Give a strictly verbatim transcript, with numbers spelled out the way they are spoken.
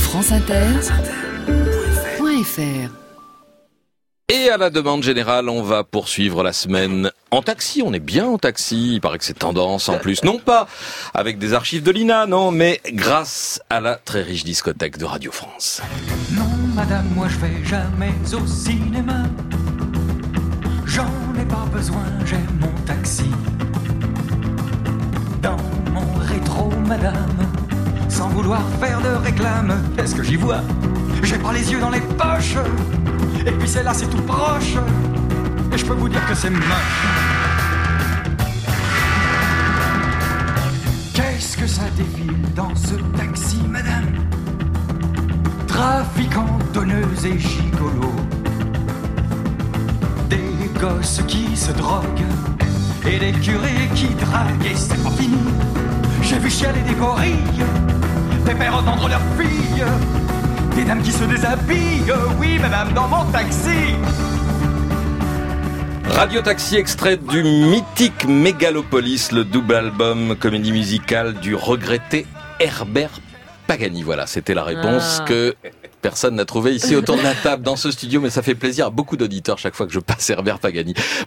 franceinter.fr. Et à la demande générale, on va poursuivre la semaine en taxi. On est bien en taxi. Il paraît que c'est tendance en plus. Non pas avec des archives de l'I N A, non, mais grâce à la très riche discothèque de Radio France. Non, madame, moi je vais jamais au cinéma. J'en ai pas besoin, j'ai mon taxi. Dans mon rétro, madame, sans vouloir faire de réclame, qu'est-ce que j'y vois? J'ai pas les yeux dans les poches. Et puis c'est là, c'est tout proche. Et je peux vous dire que c'est moche. Qu'est-ce que ça défile dans ce taxi, madame? Trafiquants, donneuses et gigolos. Des gosses qui se droguent et des curés qui draguent. Et c'est pas fini. J'ai vu chialer des gorilles, des pères entendre leurs filles, des dames qui se déshabillent, oui madame, dans mon taxi. Radio Taxi, extrait du mythique Mégalopolis, le double album comédie musicale du regretté Herbert Pagani. Voilà, c'était la réponse ah. que personne n'a trouvé ici autour de la table dans ce studio, mais ça fait plaisir à beaucoup d'auditeurs chaque fois que je passe Herbert Pagani.